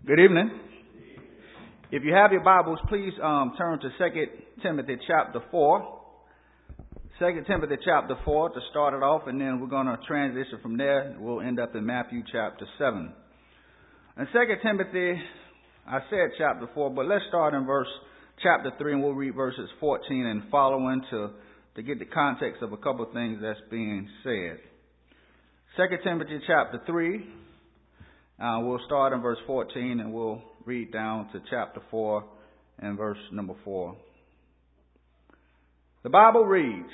Good evening. If you have your Bibles, please turn to 2 Timothy chapter 4. 2 Timothy chapter 4 to start it off, and then we're going to transition from there. We'll end up in Matthew chapter 7. In 2 Timothy, I said chapter 4, but let's start in chapter 3, and we'll read verses 14 and following to get the context of a couple of things that's being said. 2 Timothy chapter 3. We'll start in verse 14 and we'll read down to chapter 4 and verse number 4. The Bible reads,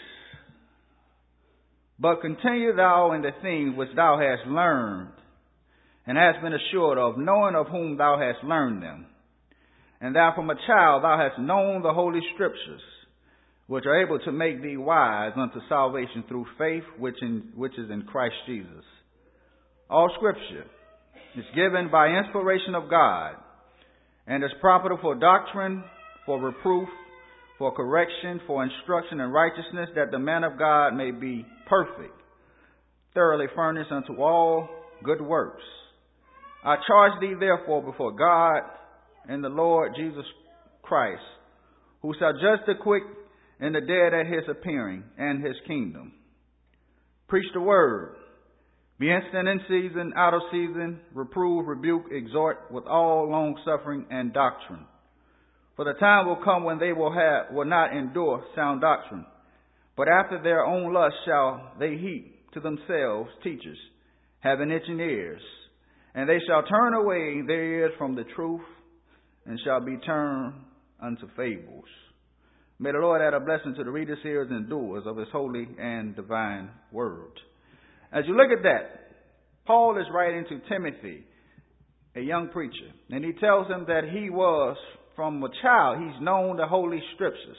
"But continue thou in the things which thou hast learned, and hast been assured of, knowing of whom thou hast learned them. And thou from a child thou hast known the holy scriptures, which are able to make thee wise unto salvation through faith which is in Christ Jesus. All scripture is given by inspiration of God, and is profitable for doctrine, for reproof, for correction, for instruction in righteousness, that the man of God may be perfect, thoroughly furnished unto all good works. I charge thee therefore before God and the Lord Jesus Christ, who shall judge the quick and the dead at his appearing and his kingdom. Preach the word. Be instant in season, out of season, reprove, rebuke, exhort with all long suffering and doctrine. For the time will come when they will not endure sound doctrine, but after their own lust shall they heap to themselves teachers, having itching ears. And they shall turn away their ears from the truth, and shall be turned unto fables." May the Lord add a blessing to the readers, hearers, and doers of his holy and divine word. As you look at that, Paul is writing to Timothy, a young preacher, and he tells him that he was, from a child, he's known the holy scriptures,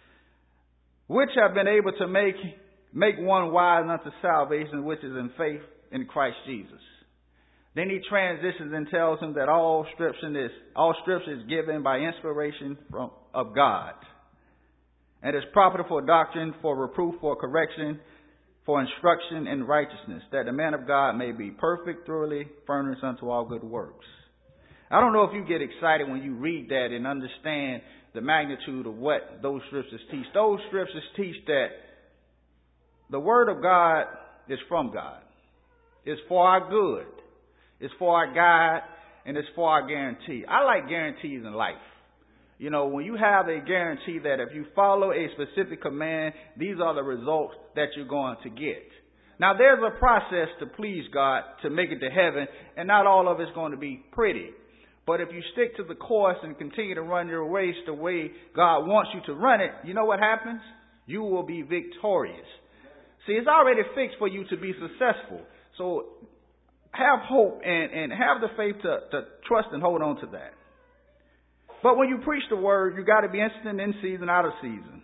which have been able to make one wise unto salvation, which is in faith in Christ Jesus. Then he transitions and tells him that all scripture is given by inspiration of God, and is profitable for doctrine, for reproof, for correction, for instruction in righteousness, that the man of God may be perfect, thoroughly furnished unto all good works. I don't know if you get excited when you read that and understand the magnitude of what those scriptures teach. Those scriptures teach that the word of God is from God. It's for our good. It's for our guide, and it's for our guarantee. I like guarantees in life. You know, when you have a guarantee that if you follow a specific command, these are the results that you're going to get. Now, there's a process to please God to make it to heaven, and not all of it's going to be pretty. But if you stick to the course and continue to run your race the way God wants you to run it, you know what happens? You will be victorious. See, it's already fixed for you to be successful. So have hope and have the faith to trust and hold on to that. But when you preach the word, you got to be instant in season, out of season.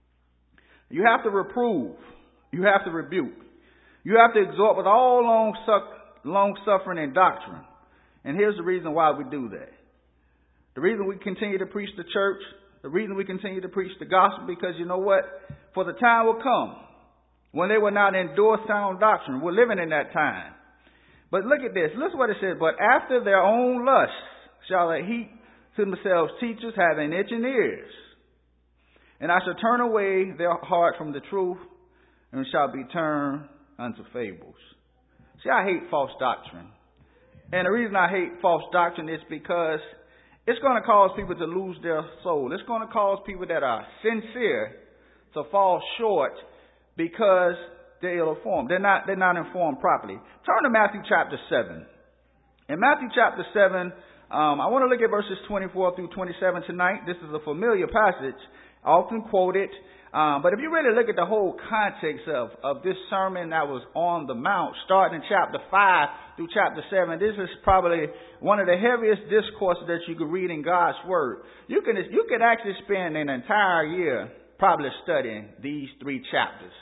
You have to reprove. You have to rebuke. You have to exhort with all long suffering and doctrine. And here's the reason why we do that. The reason we continue to preach the church, the reason we continue to preach the gospel, because you know what? For the time will come when they will not endure sound doctrine. We're living in that time. But look at this. Listen what it says. "But after their own lust shall they heap to themselves teachers, having itching ears. And I shall turn away their heart from the truth, and shall be turned unto fables." See, I hate false doctrine. And the reason I hate false doctrine is because it's going to cause people to lose their soul. It's going to cause people that are sincere to fall short because they're ill-informed. They're not informed properly. Turn to Matthew chapter 7. In Matthew chapter 7, I want to look at verses 24 through 27 tonight. This is a familiar passage, often quoted. But if you really look at the whole context of this sermon that was on the Mount, starting in chapter 5 through chapter 7, this is probably one of the heaviest discourses that you could read in God's Word. You can actually spend an entire year probably studying these 3 chapters.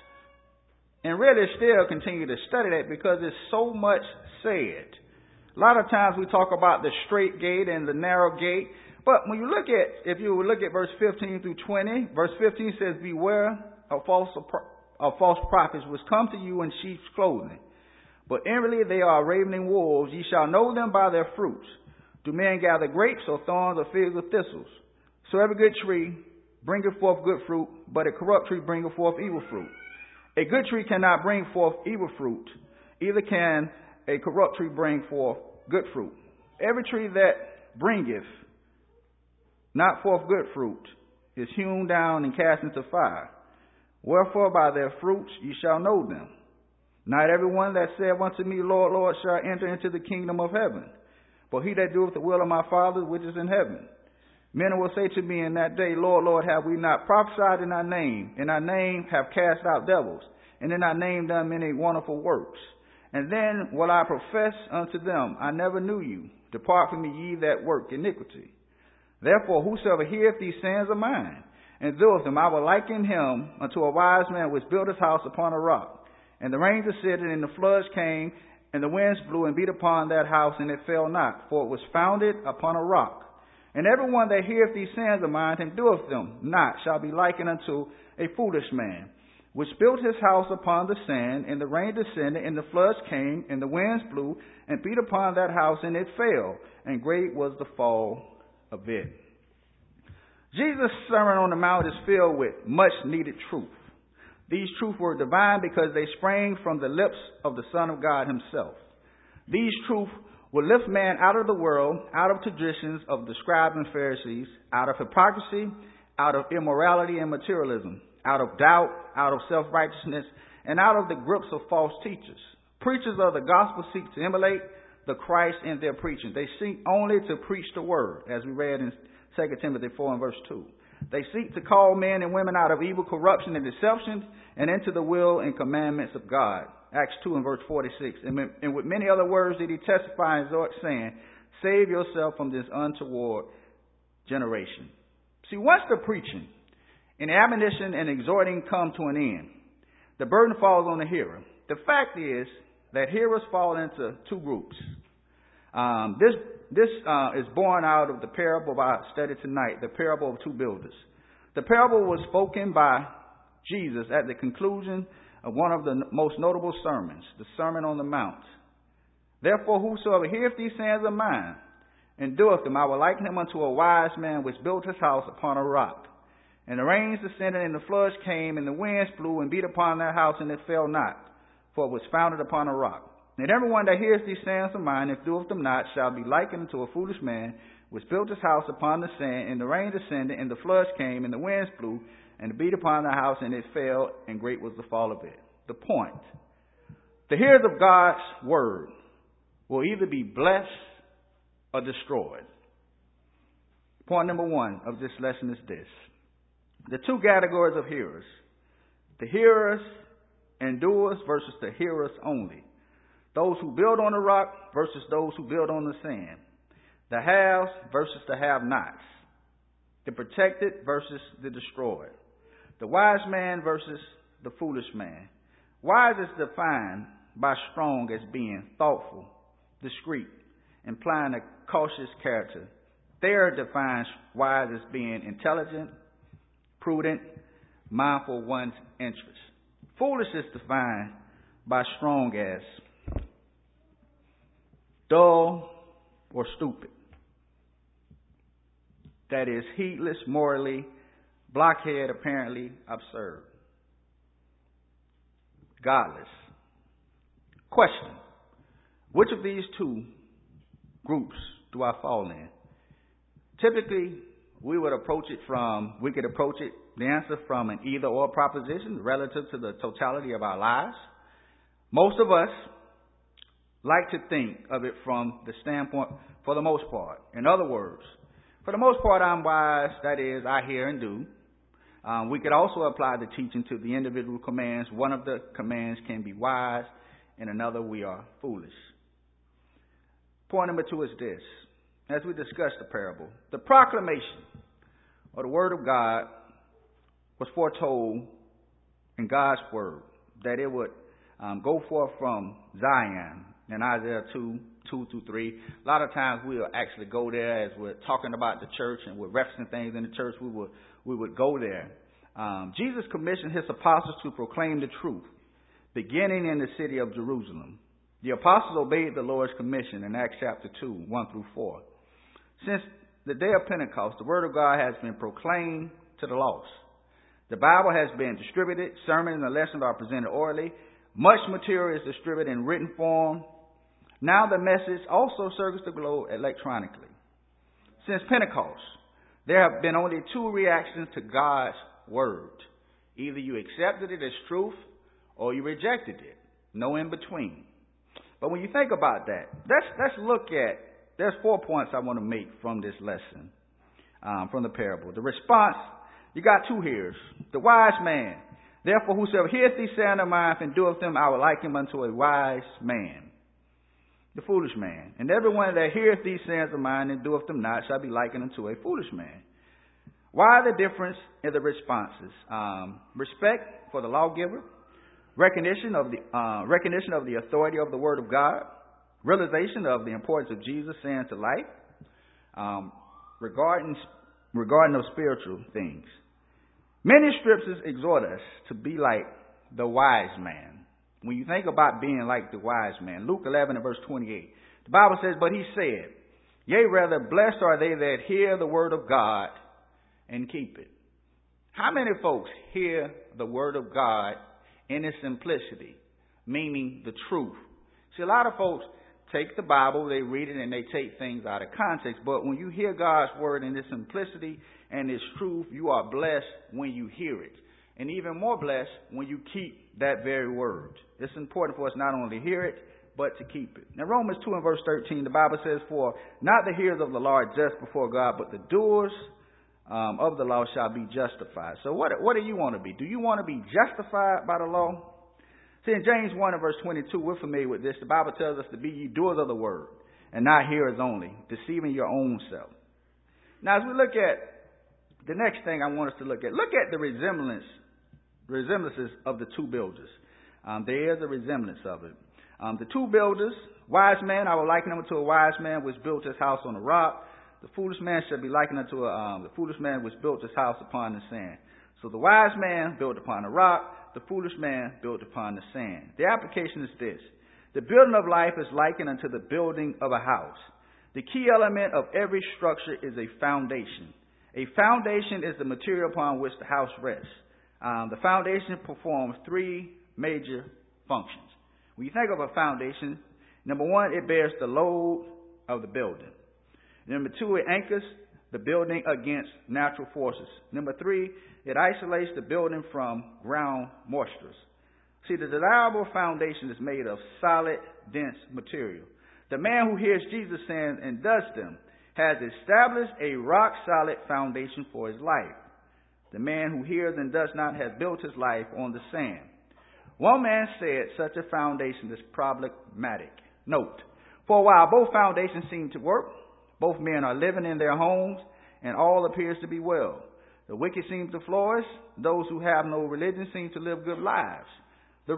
And really still continue to study that because there's so much said. A lot of times we talk about the straight gate and the narrow gate. But when you look at verse 15 through 20, verse 15 says, "Beware of false prophets which come to you in sheep's clothing, but inwardly they are ravening wolves. Ye shall know them by their fruits. Do men gather grapes or thorns or figs or thistles? So every good tree bringeth forth good fruit, but a corrupt tree bringeth forth evil fruit. A good tree cannot bring forth evil fruit, either can a corrupt tree bring forth good fruit. Every tree that bringeth not forth good fruit is hewn down and cast into fire. Wherefore by their fruits ye shall know them. Not every one that saith unto me, Lord, Lord, shall enter into the kingdom of heaven, but he that doeth the will of my Father which is in heaven. Men will say to me in that day, Lord, Lord, have we not prophesied in thy name? In thy name have cast out devils, and in thy name done many wonderful works. And then will I profess unto them, I never knew you. Depart from me, ye that work iniquity. Therefore, whosoever heareth these sayings of mine, and doeth them, I will liken him unto a wise man which built his house upon a rock. And the rain descended, and the floods came, and the winds blew and beat upon that house, and it fell not, for it was founded upon a rock. And every one that heareth these sayings of mine, and doeth them not, shall be likened unto a foolish man, which built his house upon the sand, and the rain descended, and the floods came, and the winds blew, and beat upon that house, and it fell, and great was the fall of it. Jesus' Sermon on the Mount is filled with much needed truth. These truths were divine because they sprang from the lips of the Son of God himself. These truths will lift man out of the world, out of traditions of the scribes and Pharisees, out of hypocrisy, out of immorality and materialism, out of doubt, out of self-righteousness, and out of the grips of false teachers. Preachers of the gospel seek to emulate the Christ in their preaching. They seek only to preach the word, as we read in 2 Timothy 4 and verse 2. They seek to call men and women out of evil, corruption, and deception, and into the will and commandments of God. Acts 2 and verse 46. And with many other words did he testify and exhort, saying, save yourself from this untoward generation. See, once the preaching and admonition and exhorting come to an end, the burden falls on the hearer. The fact is that hearers fall into two groups. This is born out of the parable of our study tonight, the parable of two builders. The parable was spoken by Jesus at the conclusion of one of the most notable sermons, the Sermon on the Mount. Therefore, whosoever heareth these sayings of mine, and doeth them, I will liken him unto a wise man which built his house upon a rock. And the rains descended, and the floods came, and the winds blew and beat upon that house, and it fell not, for it was founded upon a rock. And everyone that hears these sayings of mine, and doeth them not, shall be likened unto a foolish man which built his house upon the sand, and the rain descended, and the floods came, and the winds blew, and beat upon the house, and it fell, and great was the fall of it. The point: the hearers of God's word will either be blessed or destroyed. Point number one of this lesson is this: the two categories of hearers, the hearers and doers versus the hearers only. Those who build on the rock versus those who build on the sand. The haves versus the have-nots. The protected versus the destroyed. The wise man versus the foolish man. Wise is defined by strong as being thoughtful, discreet, implying a cautious character. Thayer defines wise as being intelligent, prudent, mindful of one's interests. Foolish is defined by strong as dull or stupid. That is heedless, morally, blockhead, apparently absurd. Godless. Question: which of these two groups do I fall in? Typically, we could approach the answer from an either or proposition relative to the totality of our lives. Most of us like to think of it from the standpoint, for the most part. In other words, for the most part, I'm wise, that is, I hear and do. We could also apply the teaching to the individual commands. One of the commands can be wise, and another we are foolish. Point number two is this: as we discuss the parable, the proclamation or the word of God was foretold in God's word that it would go forth from Zion in Isaiah 2:2-3. A lot of times we'll actually go there as we're talking about the church and we're referencing things in the church. We would go there. Jesus commissioned his apostles to proclaim the truth, beginning in the city of Jerusalem. The apostles obeyed the Lord's commission in Acts chapter 2, 1-4. Since the day of Pentecost, the Word of God has been proclaimed to the lost. The Bible has been distributed. Sermons and lessons are presented orally. Much material is distributed in written form. Now the message also circles the globe electronically. Since Pentecost, there have been only two reactions to God's Word. Either you accepted it as truth or you rejected it. No in between. But when you think about that, let's look at, there's 4 points I want to make from this lesson, from the parable. The response, you got two hearers. The wise man. Therefore, whosoever heareth these sayings of mine and doeth them, I will liken him unto a wise man. The foolish man. And everyone that heareth these sayings of mine and doeth them not shall be likened unto a foolish man. Why the difference in the responses? Respect for the lawgiver, recognition of the authority of the Word of God, realization of the importance of Jesus saying to life, regarding of spiritual things. Many scriptures exhort us to be like the wise man. When you think about being like the wise man, Luke 11 and verse 28, the Bible says, but he said, yea, rather blessed are they that hear the word of God and keep it. How many folks hear the word of God in its simplicity, meaning the truth? See, a lot of folks take the Bible, they read it, and they take things out of context. But when you hear God's word in its simplicity and its truth, you are blessed when you hear it. And even more blessed when you keep that very word. It's important for us not only to hear it, but to keep it. Now, Romans 2 and verse 13, the Bible says, for not the hearers of the law are just before God, but the doers of the law shall be justified. So what do you want to be? Do you want to be justified by the law? See, in James 1 and verse 22, we're familiar with this. The Bible tells us to be ye doers of the word and not hearers only, deceiving your own self. Now, as we look at the next thing I want us to look at the resemblances of the two builders. There is a resemblance of it. The two builders, wise man, I will liken him to a wise man which built his house on a rock. The foolish man shall be likened unto the foolish man which built his house upon the sand. So the wise man built upon a rock, the foolish man built upon the sand. The application is this. The building of life is likened unto the building of a house. The key element of every structure is a foundation. A foundation is the material upon which the house rests. The foundation performs three major functions. When you think of a foundation, number one, it bears the load of the building. Number two, it anchors the building against natural forces. Number three, it isolates the building from ground moistures. See, the desirable foundation is made of solid, dense material. The man who hears Jesus saying and does them has established a rock-solid foundation for his life. The man who hears and does not has built his life on the sand. One man said such a foundation is problematic. Note, for a while both foundations seem to work. Both men are living in their homes, and all appears to be well. The wicked seem to flourish. Those who have no religion seem to live good lives. The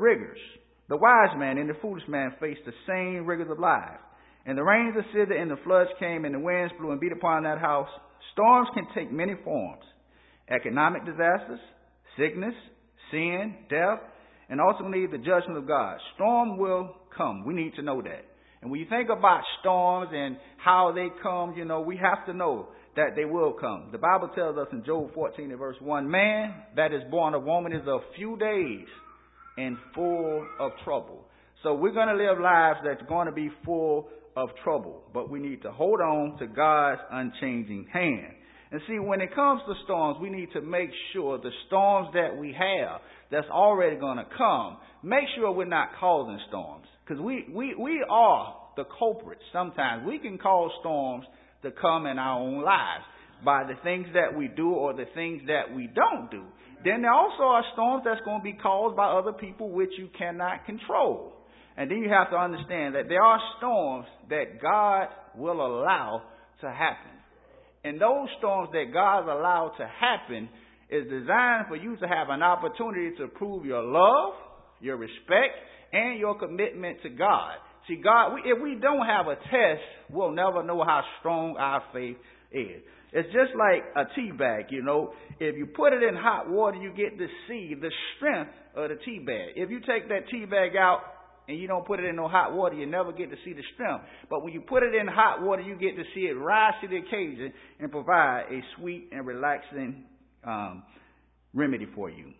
wise man and the foolish man face the same rigors of life. And the rains ascended, and the floods came, and the winds blew and beat upon that house. Storms can take many forms. Economic disasters, sickness, sin, death, and ultimately the judgment of God. Storm will come. We need to know that. And when you think about storms and how they come, we have to know that they will come. The Bible tells us in Job 14 and verse 1, man that is born of woman is of few days and full of trouble. So we're going to live lives that's going to be full of trouble. But we need to hold on to God's unchanging hand. And see, when it comes to storms, we need to make sure the storms that we have that's already going to come, make sure we're not causing storms. Because we are the culprits sometimes. We can cause storms to come in our own lives by the things that we do or the things that we don't do. Then there also are storms that's going to be caused by other people which you cannot control. And then you have to understand that there are storms that God will allow to happen. And those storms that God allowed to happen is designed for you to have an opportunity to prove your love, your respect, and your commitment to God. See, God, if we don't have a test, we'll never know how strong our faith is. It's just like a tea bag, If you put it in hot water, you get to see the strength of the tea bag. If you take that tea bag out and you don't put it in no hot water, you never get to see the shrimp. But when you put it in hot water, you get to see it rise to the occasion and provide a sweet and relaxing remedy for you.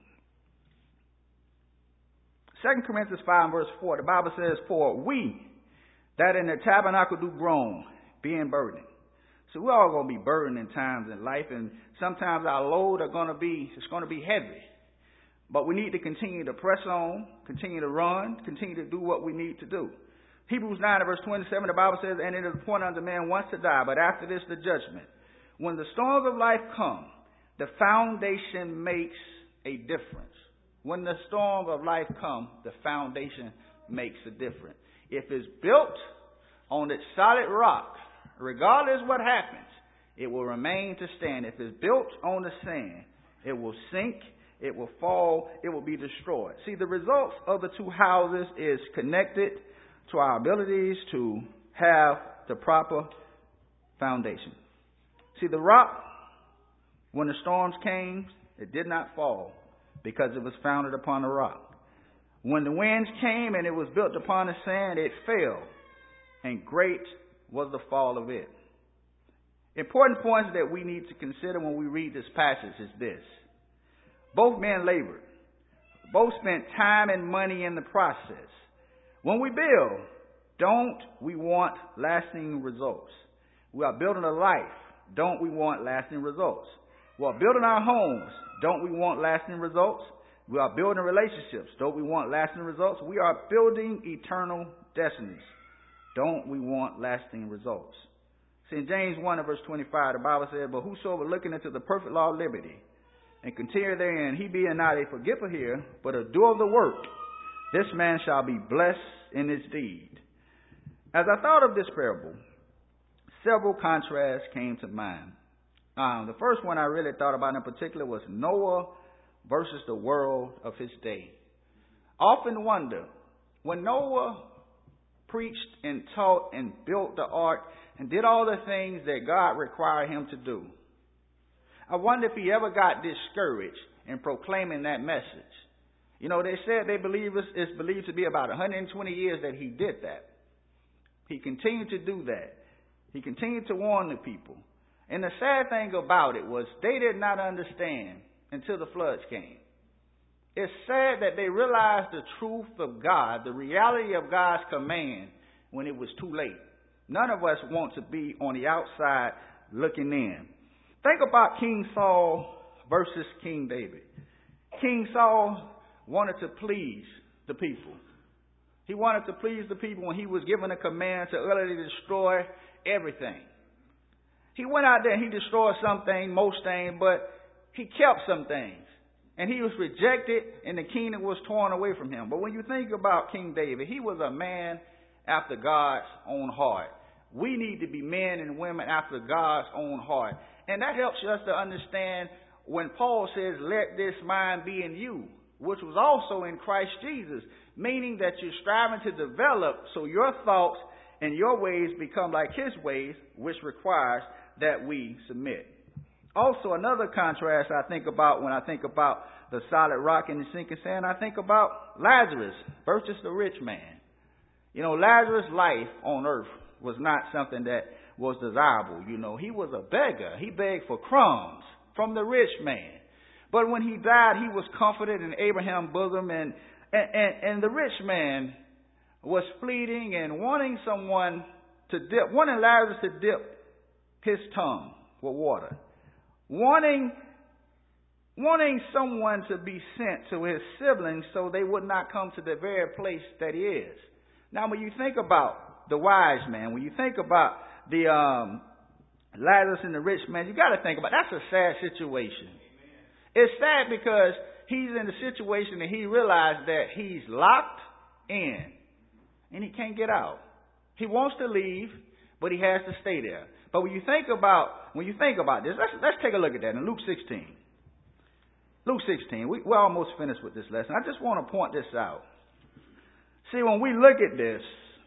2 Corinthians 5 verse 4, the Bible says, "For we that in the tabernacle do groan, being burdened." So we're all going to be burdened in times in life, and sometimes our load it's going to be heavy. But we need to continue to press on, continue to run, continue to do what we need to do. Hebrews 9 verse 27, the Bible says, "And it is appointed unto man once to die, but after this the judgment. When the storms of life come, the foundation makes a difference." When the storms of life come, the foundation makes a difference. If it's built on its solid rock, regardless what happens, it will remain to stand. If it's built on the sand, it will sink, it will fall, it will be destroyed. See, the results of the two houses is connected to our abilities to have the proper foundation. See, the rock, when the storms came, it did not fall because it was founded upon the rock. When the winds came and it was built upon the sand, it fell, and great was the fall of it. Important points that we need to consider when we read this passage is this. Both men labored. Both spent time and money in the process. When we build, don't we want lasting results? We are building a life. Don't we want lasting results? We are building our homes. Don't we want lasting results? We are building relationships. Don't we want lasting results? We are building eternal destinies. Don't we want lasting results? See, in James 1 verse 25, the Bible says, "But whosoever looking into the perfect law of liberty, and continue therein, he being not a forgetful hearer, but a doer of the work, this man shall be blessed in his deed." As I thought of this parable, several contrasts came to mind. The first one I really thought about in particular was Noah versus the world of his day. I often wonder, when Noah preached and taught and built the ark and did all the things that God required him to do, I wonder if he ever got discouraged in proclaiming that message. You know, they said it's believed to be about 120 years that he did that. He continued to do that. He continued to warn the people. And the sad thing about it was they did not understand until the floods came. It's sad that they realized the truth of God, the reality of God's command, when it was too late. None of us want to be on the outside looking in. Think about King Saul versus King David. King Saul wanted to please the people. He wanted to please the people when he was given a command to utterly destroy everything. He went out there and he destroyed some things, most things, but he kept some things. And he was rejected and the kingdom was torn away from him. But when you think about King David, he was a man after God's own heart. We need to be men and women after God's own heart. And that helps us to understand when Paul says, "Let this mind be in you," which was also in Christ Jesus, meaning that you're striving to develop so your thoughts and your ways become like his ways, which requires that we submit. Also, another contrast I think about when I think about the solid rock and the sinking sand, I think about Lazarus versus the rich man. You know, Lazarus' life on earth was not something that was desirable. You know, he was a beggar. He begged for crumbs from the rich man. But when he died, he was comforted in Abraham's bosom, and the rich man was fleeting and wanting Lazarus to dip his tongue with water. Wanting someone to be sent to his siblings so they would not come to the very place that he is. Now, when you think about the wise man, when you think about the Lazarus and the rich man, you got to think about that's a sad situation. Amen. It's sad because he's in a situation and he realized that he's locked in and he can't get out. He wants to leave, but he has to stay there. But when you think about this, let's take a look at that in Luke 16. Luke 16. We're almost finished with this lesson. I just want to point this out. See, when we look at this,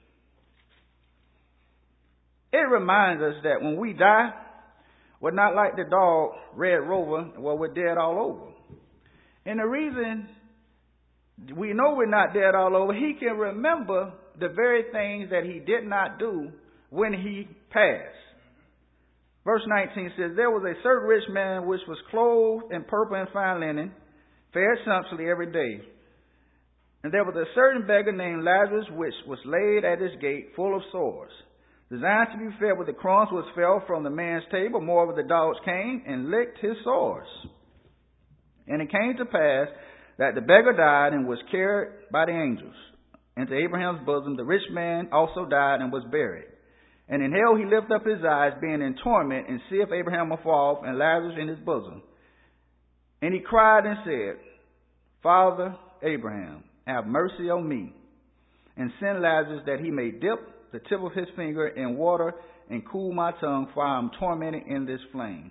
it reminds us that when we die, we're not like the dog Red Rover, where we're dead all over. And the reason we know we're not dead all over. He can remember the very things that he did not do when he passed. Verse 19 says, there was a certain rich man which was clothed in purple and fine linen, fared sumptuously every day. And there was a certain beggar named Lazarus which was laid at his gate full of sores, designed to be fed with the crumbs which fell from the man's table. Moreover, the dogs came and licked his sores. And it came to pass that the beggar died and was carried by the angels into Abraham's bosom. The rich man also died and was buried. And in hell he lifted up his eyes, being in torment, and seeth Abraham afar off, and Lazarus in his bosom. And he cried and said, Father Abraham, have mercy on me, and send Lazarus that he may dip the tip of his finger in water and cool my tongue, for I am tormented in this flame.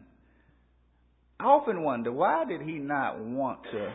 I often wonder, why did he not want to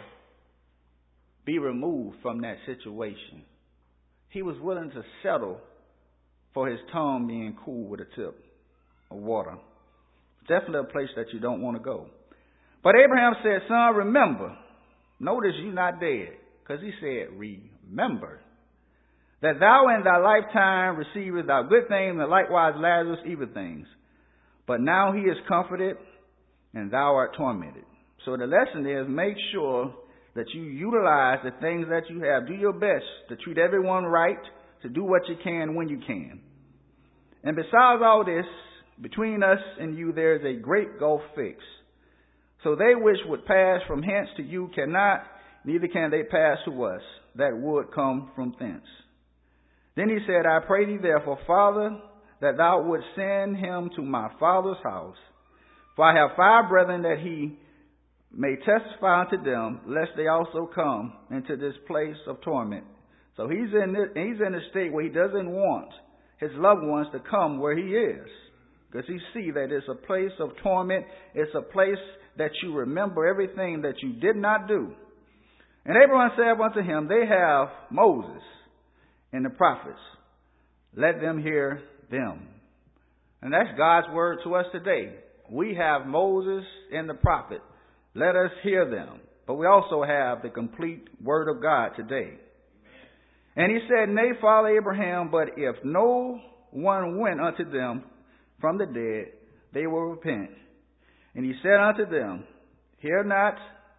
be removed from that situation? He was willing to settle for his tongue being cool with a tip of water. Definitely a place that you don't want to go. But Abraham said, son, remember, notice you're not dead, because he said, remember, that thou in thy lifetime receivest thou good things, and likewise Lazarus evil things. But now he is comforted, and thou art tormented. So the lesson is, make sure that you utilize the things that you have. Do your best to treat everyone right, to do what you can when you can. And besides all this, between us and you there is a great gulf fixed. So they which would pass from hence to you cannot, neither can they pass to us that would come from thence. Then he said, I pray thee therefore, Father, that thou wouldst send him to my father's house. For I have 5 brethren, that he may testify unto them, lest they also come into this place of torment. So he's in a state where he doesn't want his loved ones to come where he is, because he see that it's a place of torment. It's a place that you remember everything that you did not do. And Abraham said unto him, they have Moses and the prophets. Let them hear them. And that's God's word to us today. We have Moses and the prophet. Let us hear them. But we also have the complete word of God today. And he said, nay, Father Abraham, but if no one went unto them from the dead, they will repent. And he said unto them, hear not.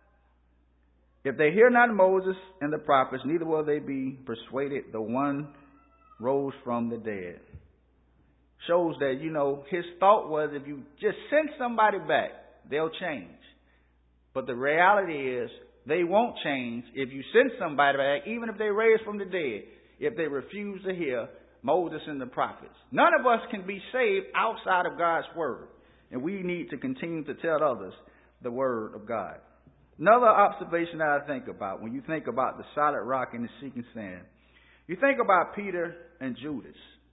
If they hear not Moses and the prophets, neither will they be persuaded, the one rose from the dead. Shows that, his thought was, if you just send somebody back, they'll change. But the reality is, they won't change if you send somebody back, even if they raise from the dead, if they refuse to hear Moses and the prophets. None of us can be saved outside of God's word. And we need to continue to tell others the word of God. Another observation that I think about, when you think about the solid rock and the sinking sand, you think about Peter and Judas.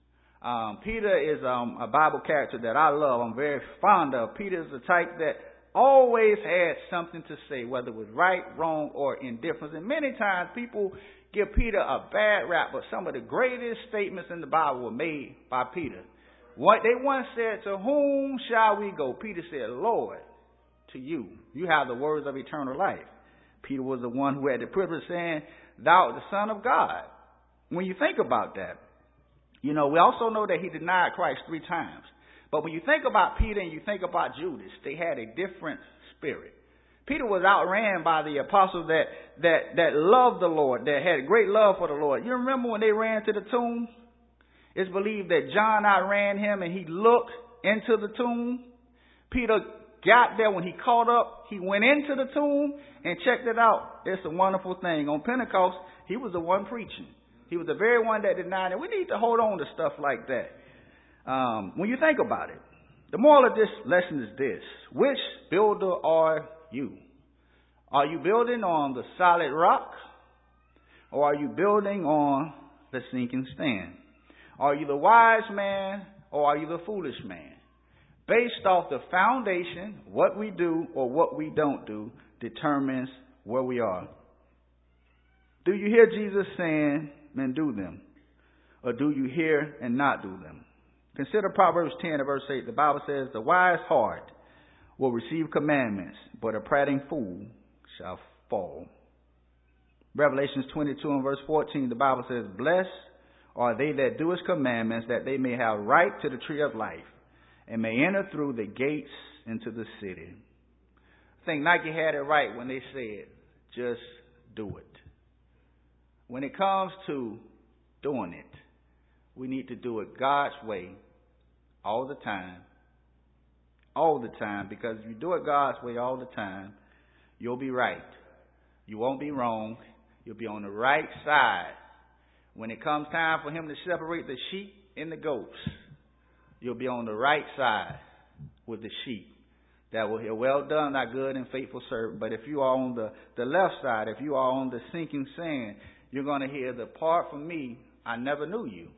Peter is a Bible character that I love. I'm very fond of. Peter is the type that always had something to say, whether it was right, wrong, or indifference. And many times people give Peter a bad rap, but some of the greatest statements in the Bible were made by Peter. They once said, to whom shall we go? Peter said, Lord, to you. You have the words of eternal life. Peter was the one who had the privilege of saying, thou art the Son of God. When you think about that, we also know that he denied Christ 3 times. But when you think about Peter and you think about Judas, they had a different spirit. Peter was outran by the apostles that loved the Lord, that had great love for the Lord. You remember when they ran to the tomb? It's believed that John outran him and he looked into the tomb. Peter got there. When he caught up, he went into the tomb and checked it out. It's a wonderful thing. On Pentecost, he was the one preaching. He was the very one that denied it. We need to hold on to stuff like that. When you think about it, the moral of this lesson is this. Which builder are you? Are you building on the solid rock, or are you building on the sinking sand? Are you the wise man, or are you the foolish man? Based off the foundation, what we do or what we don't do determines where we are. Do you hear Jesus saying, and do them? Or do you hear and not do them? Consider Proverbs 10 and verse 8. The Bible says, the wise heart will receive commandments, but a prating fool shall fall. Revelations 22 and verse 14, the Bible says, "Blessed are they that do his commandments, that they may have right to the tree of life, and may enter through the gates into the city." I think Nike had it right when they said, just do it. When it comes to doing it, we need to do it God's way all the time. All the time. Because if you do it God's way all the time, you'll be right. You won't be wrong. You'll be on the right side. When it comes time for him to separate the sheep and the goats, you'll be on the right side with the sheep. That will hear, "Well done, thy good and faithful servant." But if you are on the left side, if you are on the sinking sand, you're going to hear, "Depart from me, I never knew you."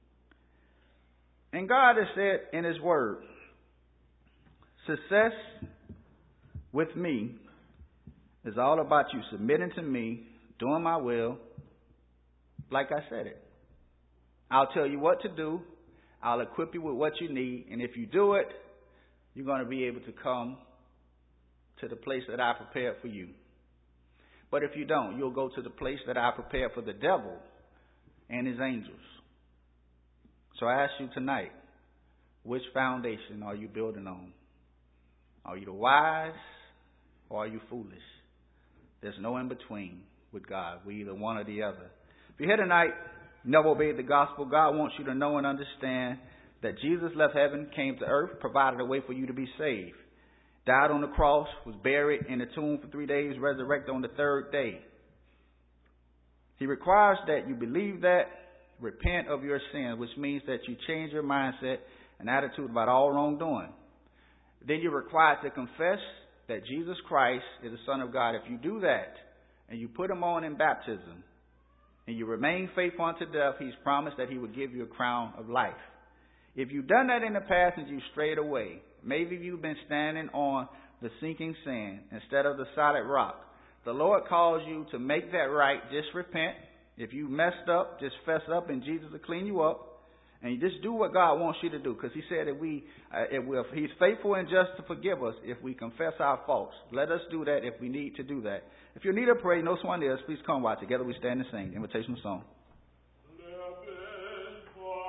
And God has said in his word, success with me is all about you submitting to me, doing my will, like I said it. I'll tell you what to do. I'll equip you with what you need. And if you do it, you're going to be able to come to the place that I prepared for you. But if you don't, you'll go to the place that I prepared for the devil and his angels. So I ask you tonight, which foundation are you building on? Are you the wise or are you foolish? There's no in between with God. We're either one or the other. If you're here tonight, you never obeyed the gospel, God wants you to know and understand that Jesus left heaven, came to earth, provided a way for you to be saved. Died on the cross, was buried in the tomb for 3 days, resurrected on the third day. He requires that you believe that, repent of your sins, which means that you change your mindset and attitude about all wrongdoing. Then you're required to confess that Jesus Christ is the Son of God. If you do that, and you put him on in baptism, and you remain faithful unto death, he's promised that he would give you a crown of life. If you've done that in the past and you strayed away, maybe you've been standing on the sinking sand instead of the solid rock, the Lord calls you to make that right. Just repent. If you messed up, just fess up and Jesus will clean you up. And you just do what God wants you to do. Because he said if he's faithful and just to forgive us if we confess our faults. Let us do that if we need to do that. If you need a prayer, know someone else, please come while together we stand and sing the invitational song.